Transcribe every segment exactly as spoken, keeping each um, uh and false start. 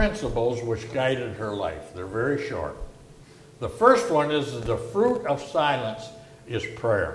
principles which guided her life. They're very short. The first one is that the fruit of silence is prayer.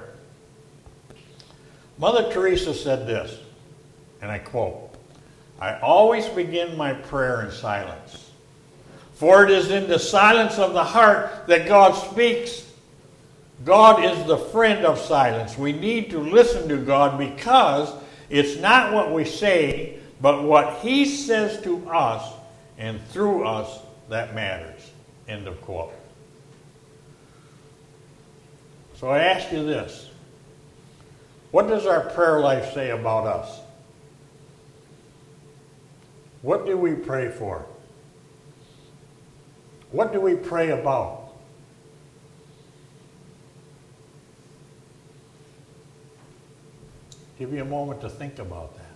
Mother Teresa said this, and I quote, "I always begin my prayer in silence, for it is in the silence of the heart that God speaks. God is the friend of silence. We need to listen to God because it's not what we say, but what He says to us and through us that matters." End of quote. So I ask you this. What does our prayer life say about us? What do we pray for? What do we pray about? Give you a moment to think about that.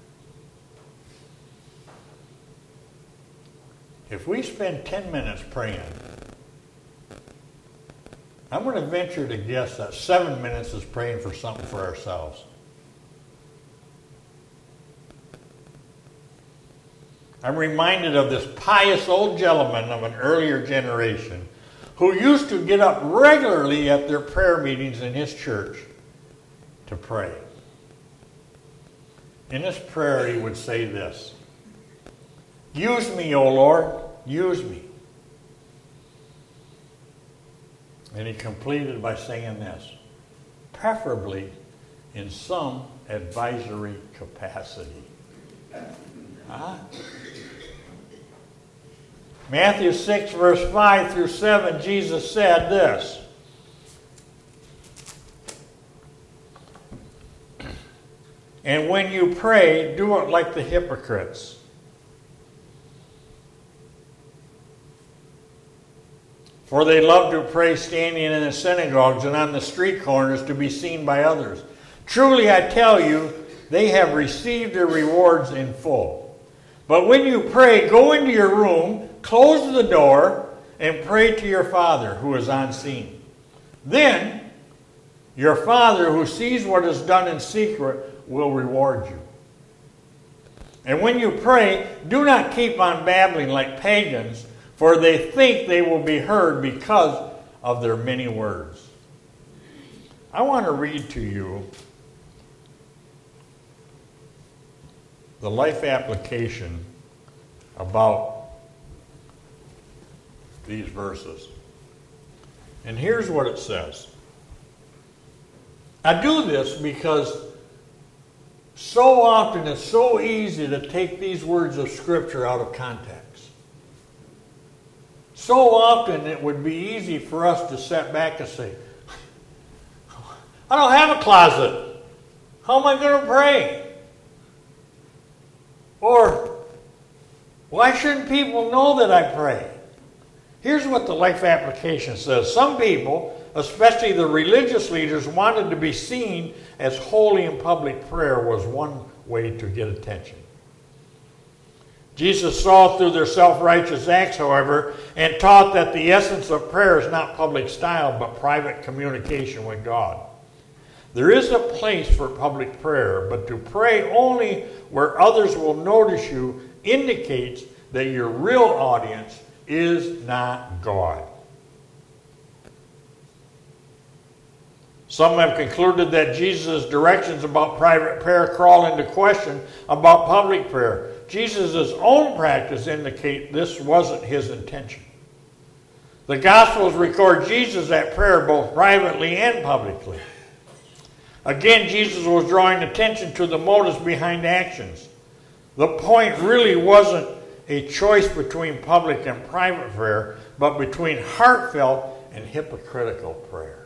If we spend ten minutes praying, I'm going to venture to guess that seven minutes is praying for something for ourselves. I'm reminded of this pious old gentleman of an earlier generation who used to get up regularly at their prayer meetings in his church to pray. In his prayer, he would say this, "Use me, O Lord, use me." And he completed by saying this, "Preferably in some advisory capacity." Huh? Matthew six, verse five through seven, Jesus said this, "And when you pray, do it like the hypocrites. For they love to pray standing in the synagogues and on the street corners to be seen by others. Truly I tell you, they have received their rewards in full. But when you pray, go into your room, close the door, and pray to your Father who is unseen. Then your Father who sees what is done in secret will reward you. And when you pray, do not keep on babbling like pagans, for they think they will be heard because of their many words." I want to read to you the life application about these verses. And here's what it says. I do this because so often it's so easy to take these words of Scripture out of context. So often it would be easy for us to sit back and say, I don't have a closet. How am I going to pray? Or, why shouldn't people know that I pray? Here's what the life application says. Some people, especially the religious leaders, wanted to be seen as holy in public prayer was one way to get attention. Jesus saw through their self-righteous acts, however, and taught that the essence of prayer is not public style, but private communication with God. There is a place for public prayer, but to pray only where others will notice you indicates that your real audience is not God. Some have concluded that Jesus' directions about private prayer call into question about public prayer. Jesus' own practice indicate this wasn't his intention. The Gospels record Jesus at prayer both privately and publicly. Again, Jesus was drawing attention to the motives behind actions. The point really wasn't a choice between public and private prayer, but between heartfelt and hypocritical prayer.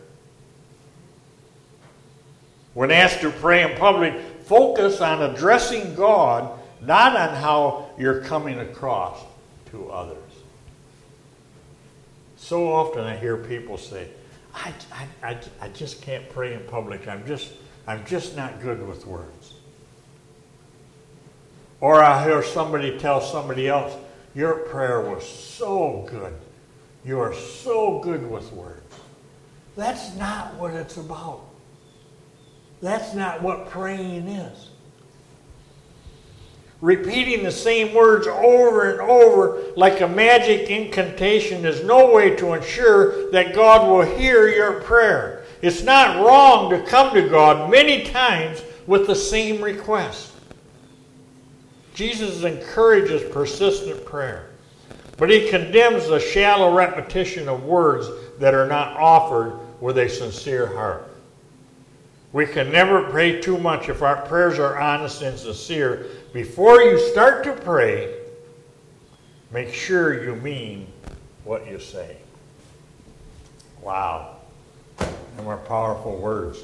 When asked to pray in public, focus on addressing God, not on how you're coming across to others. So often I hear people say, I, I, I, I just can't pray in public. I'm just, I'm just not good with words. Or I hear somebody tell somebody else, your prayer was so good. You are so good with words. That's not what it's about. That's not what praying is. Repeating the same words over and over like a magic incantation is no way to ensure that God will hear your prayer. It's not wrong to come to God many times with the same request. Jesus encourages persistent prayer, but he condemns the shallow repetition of words that are not offered with a sincere heart. We can never pray too much if our prayers are honest and sincere. Before you start to pray, make sure you mean what you say. Wow. And more powerful words.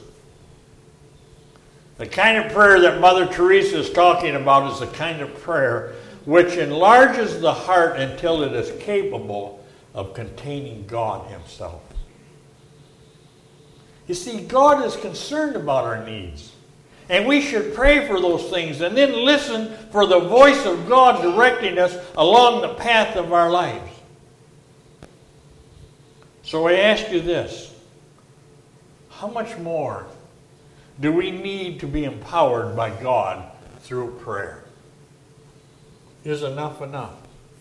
The kind of prayer that Mother Teresa is talking about is the kind of prayer which enlarges the heart until it is capable of containing God himself. You see, God is concerned about our needs. And we should pray for those things and then listen for the voice of God directing us along the path of our lives. So I ask you this. How much more do we need to be empowered by God through prayer? Is enough enough?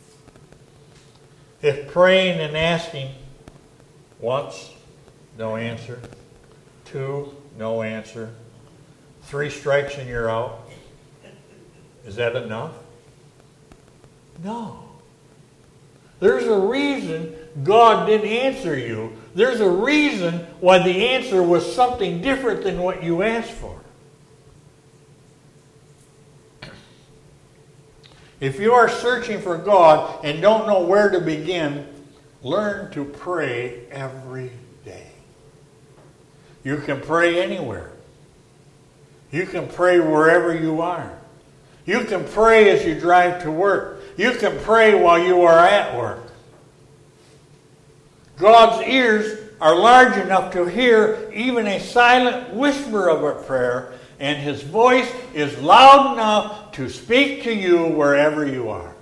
If praying and asking once, no answer. Two, no answer. Three strikes and you're out. Is that enough? No. There's a reason God didn't answer you. There's a reason why the answer was something different than what you asked for. If you are searching for God and don't know where to begin, learn to pray every day. You can pray anywhere. You can pray wherever you are. You can pray as you drive to work. You can pray while you are at work. God's ears are large enough to hear even a silent whisper of a prayer, and his voice is loud enough to speak to you wherever you are.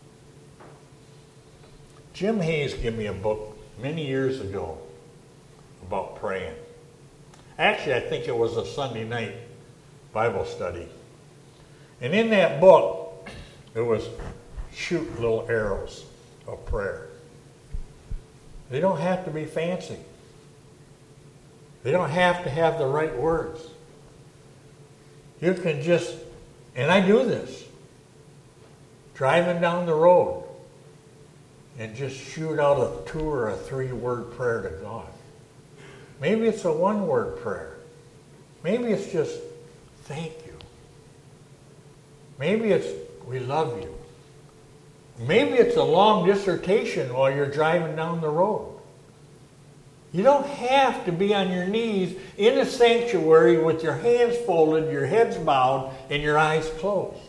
Jim Hayes gave me a book many years ago about praying. Actually, I think it was a Sunday night Bible study. And in that book, it was shoot little arrows of prayer. They don't have to be fancy. They don't have to have the right words. You can just, and I do this, driving down the road and just shoot out a two or a three word prayer to God. Maybe it's a one word prayer. Maybe it's just thank you. Maybe it's we love you. Maybe it's a long dissertation while you're driving down the road. You don't have to be on your knees in a sanctuary with your hands folded, your heads bowed, and your eyes closed.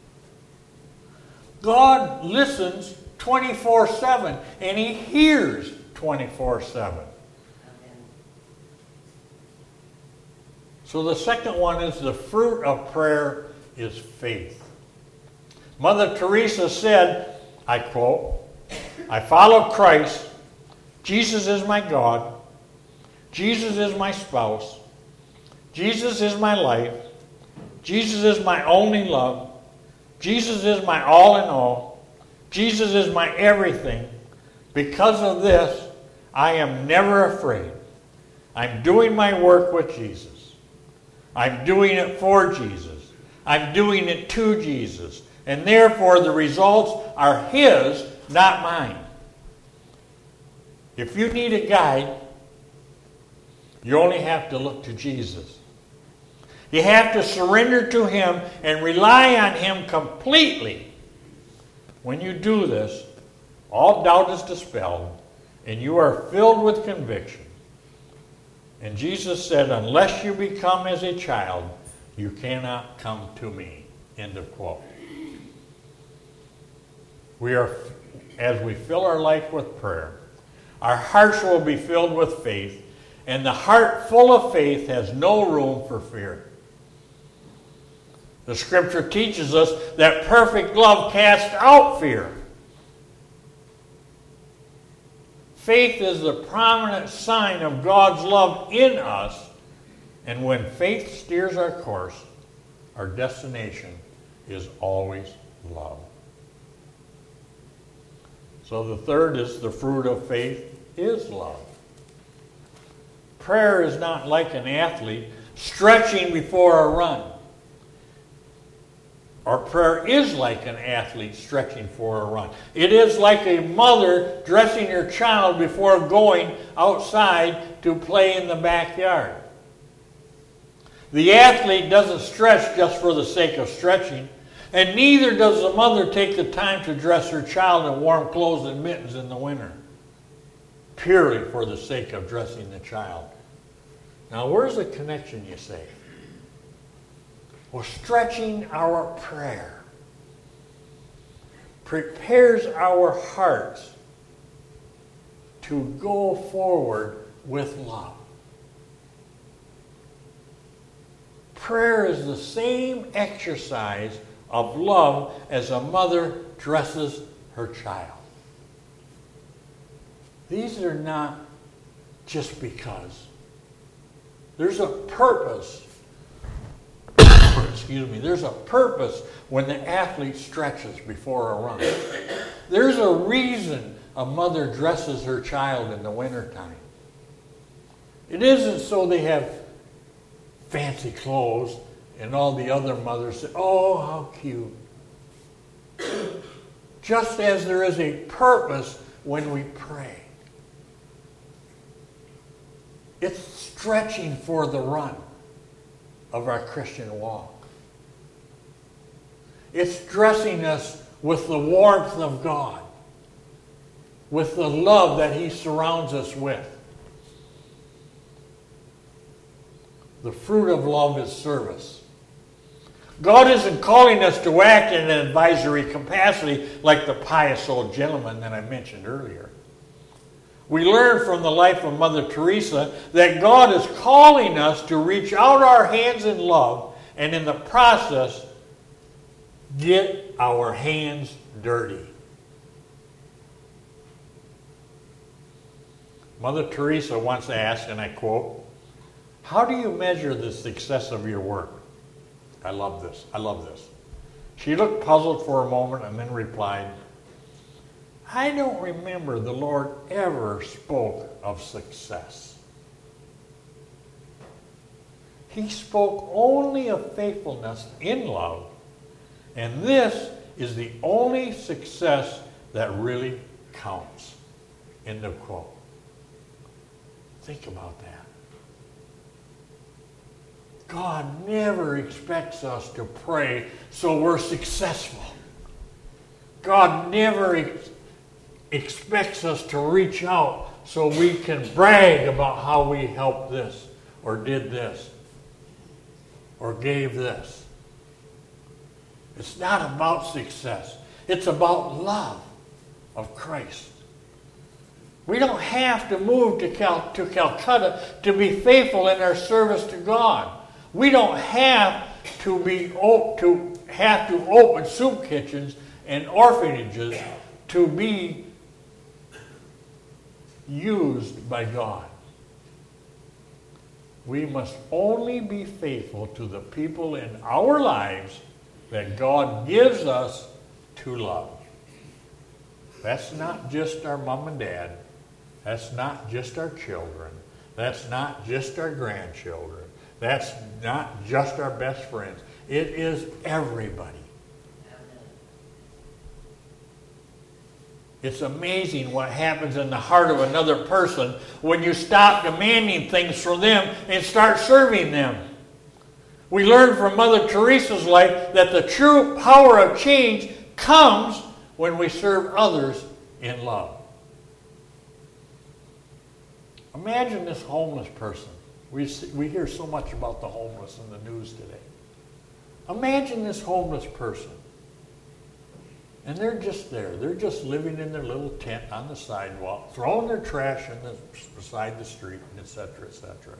God listens twenty-four seven, and he hears twenty-four seven. So the second one is the fruit of prayer is faith. Mother Teresa said, I quote, I follow Christ. Jesus is my God. Jesus is my spouse. Jesus is my life. Jesus is my only love. Jesus is my all in all. Jesus is my everything. Because of this, I am never afraid. I'm doing my work with Jesus. I'm doing it for Jesus. I'm doing it to Jesus. And therefore the results are his, not mine. If you need a guide, you only have to look to Jesus. You have to surrender to him and rely on him completely. When you do this, all doubt is dispelled and you are filled with conviction. And Jesus said, unless you become as a child, you cannot come to me. End of quote. We are, as we fill our life with prayer, our hearts will be filled with faith, and the heart full of faith has no room for fear. The scripture teaches us that perfect love casts out fear. Faith is the prominent sign of God's love in us, and when faith steers our course, our destination is always love. So the third is the fruit of faith is love. Prayer is not like an athlete stretching before a run. Or prayer is like an athlete stretching for a run. It is like a mother dressing her child before going outside to play in the backyard. The athlete doesn't stretch just for the sake of stretching, and neither does the mother take the time to dress her child in warm clothes and mittens in the winter, purely for the sake of dressing the child. Now, where's the connection, you say? Well, stretching our prayer prepares our hearts to go forward with love. Prayer is the same exercise of love as a mother dresses her child. These are not just because. There's a purpose. Excuse me. There's a purpose when the athlete stretches before a run. There's a reason a mother dresses her child in the wintertime. It isn't so they have fancy clothes and all the other mothers say, oh, how cute. Just as there is a purpose when we pray. It's stretching for the run of our Christian walk. It's dressing us with the warmth of God, with the love that He surrounds us with. The fruit of love is service. God isn't calling us to act in an advisory capacity like the pious old gentleman that I mentioned earlier. We learn from the life of Mother Teresa that God is calling us to reach out our hands in love and in the process get our hands dirty. Mother Teresa once asked, and I quote, "How do you measure the success of your work?" I love this. I love this. She looked puzzled for a moment and then replied, "I don't remember the Lord ever spoke of success. He spoke only of faithfulness in love, and this is the only success that really counts." End of quote. Think about that. God never expects us to pray so we're successful. God never ex- expects us to reach out so we can brag about how we helped this or did this or gave this. It's not about success. It's about love of Christ. We don't have to move to, Cal- to Calcutta to be faithful in our service to God. We don't have to be op- to have to open soup kitchens and orphanages to be used by God. We must only be faithful to the people in our lives that God gives us to love. That's not just our mom and dad. That's not just our children. That's not just our grandchildren. That's not just our best friends. It is everybody. It's amazing what happens in the heart of another person when you stop demanding things from them and start serving them. We learn from Mother Teresa's life that the true power of change comes when we serve others in love. Imagine this homeless person. We, see, we hear so much about the homeless in the news today. Imagine this homeless person. And they're just there. They're just living in their little tent on the sidewalk, throwing their trash in the, beside the street, et cetera, et cetera.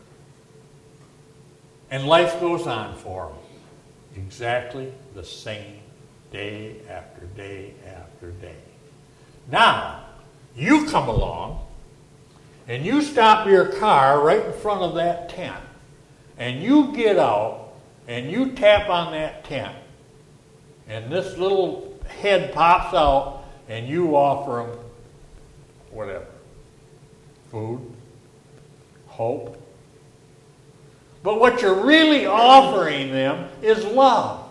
And life goes on for them. Exactly the same day after day after day. Now, you come along and you stop your car right in front of that tent, and you get out and you tap on that tent, and this little head pops out and you offer them whatever. Food, hope. But what you're really offering them is love.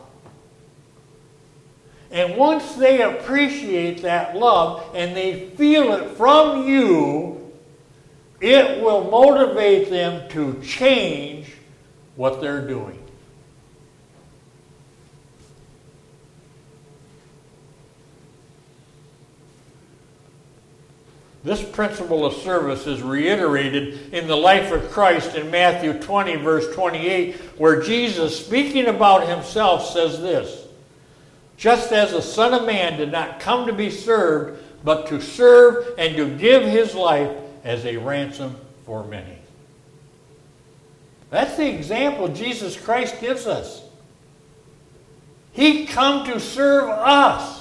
And once they appreciate that love and they feel it from you, it will motivate them to change what they're doing. This principle of service is reiterated in the life of Christ in Matthew twenty, verse twenty-eight, where Jesus, speaking about himself, says this: "Just as the Son of Man did not come to be served, but to serve and to give his life as a ransom for many." That's the example Jesus Christ gives us. He come to serve us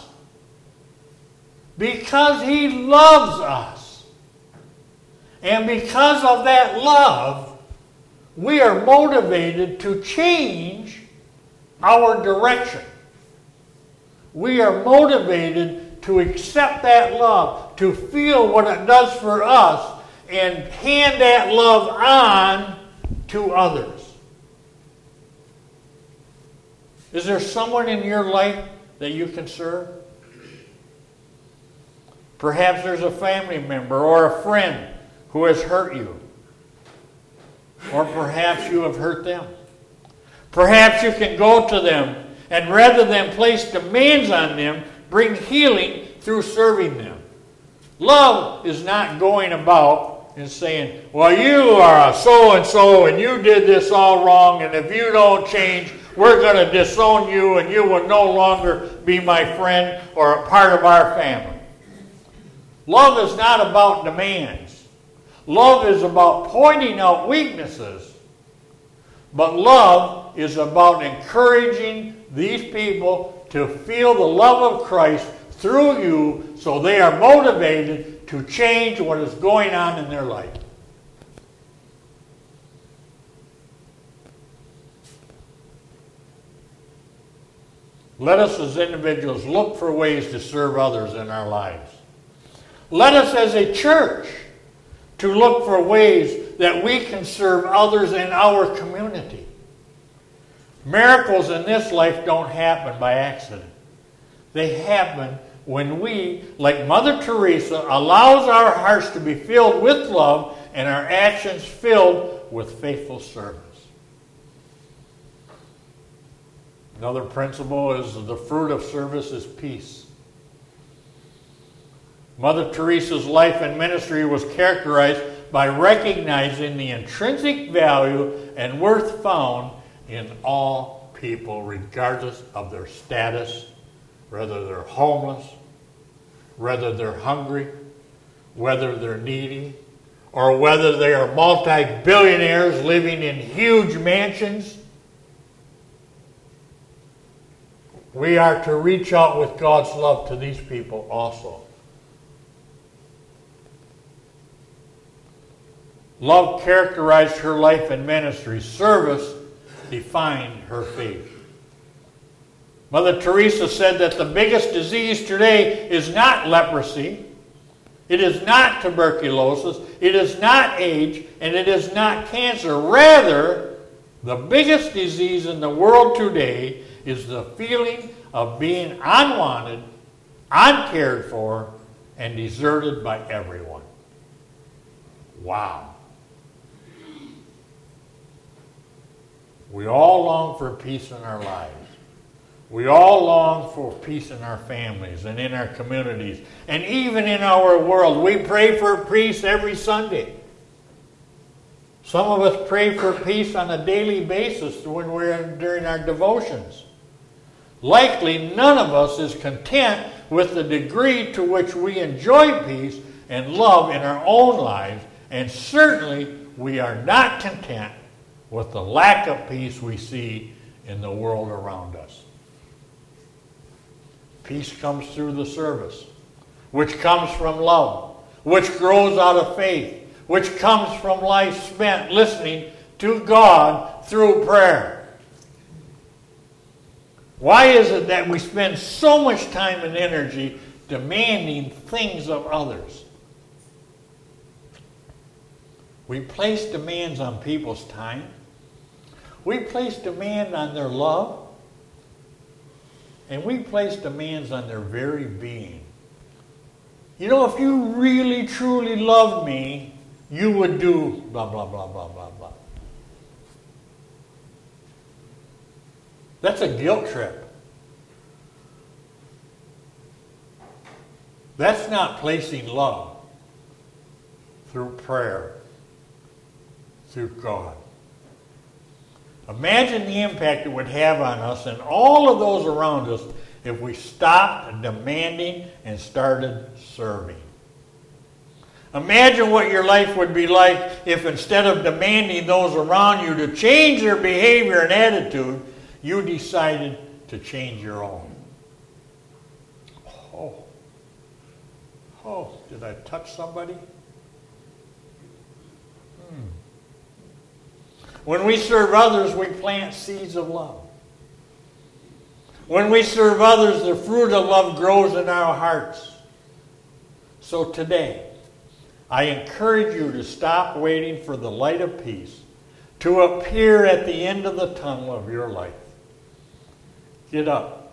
because he loves us. And because of that love, we are motivated to change our direction. We are motivated to accept that love, to feel what it does for us, and hand that love on to others. Is there someone in your life that you can serve? Perhaps there's a family member or a friend who has hurt you. Or perhaps you have hurt them. Perhaps you can go to them and rather than place demands on them, bring healing through serving them. Love is not going about and saying, well, you are a so-and-so and you did this all wrong, and if you don't change, we're going to disown you and you will no longer be my friend or a part of our family. Love is not about demands. Love is about pointing out weaknesses. But love is about encouraging these people to feel the love of Christ through you so they are motivated to change what is going on in their life. Let us as individuals look for ways to serve others in our lives. Let us as a church to look for ways that we can serve others in our community. Miracles in this life don't happen by accident. They happen when we, like Mother Teresa, allows our hearts to be filled with love and our actions filled with faithful service. Another principle is the fruit of service is peace. Mother Teresa's life and ministry was characterized by recognizing the intrinsic value and worth found in all people, regardless of their status, whether they're homeless, whether they're hungry, whether they're needy, or whether they are multi-billionaires living in huge mansions. We are to reach out with God's love to these people also. Love characterized her life and ministry. Service defined her faith. Mother Teresa said that the biggest disease today is not leprosy, it is not tuberculosis, it is not AIDS, and it is not cancer. Rather, the biggest disease in the world today is the feeling of being unwanted, uncared for, and deserted by everyone. Wow. We all long for peace in our lives. We all long for peace in our families and in our communities and even in our world. We pray for peace every Sunday. Some of us pray for peace on a daily basis when we're in, during our devotions. Likely none of us is content with the degree to which we enjoy peace and love in our own lives, and certainly we are not content with the lack of peace we see in the world around us. Peace comes through the service, which comes from love, which grows out of faith, which comes from life spent listening to God through prayer. Why is it that we spend so much time and energy demanding things of others? We place demands on people's time. We place demand on their love. And we place demands on their very being. You know, if you really, truly loved me, you would do blah, blah, blah, blah, blah, blah. That's a guilt trip. That's not placing love through prayer, through God. Imagine the impact it would have on us and all of those around us if we stopped demanding and started serving. Imagine what your life would be like if instead of demanding those around you to change their behavior and attitude, you decided to change your own. Oh, oh, did I touch somebody? Hmm. When we serve others, we plant seeds of love. When we serve others, the fruit of love grows in our hearts. So today, I encourage you to stop waiting for the light of peace to appear at the end of the tunnel of your life. Get up.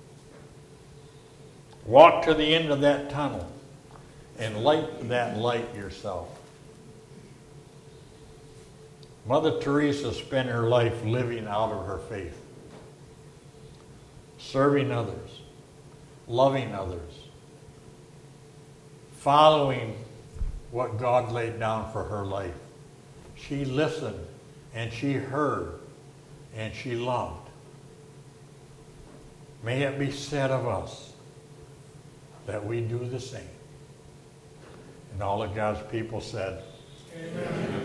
Walk to the end of that tunnel and light that light yourself. Mother Teresa spent her life living out of her faith, serving others, loving others, following what God laid down for her life. She listened and she heard and she loved. May it be said of us that we do the same. And all of God's people said, Amen.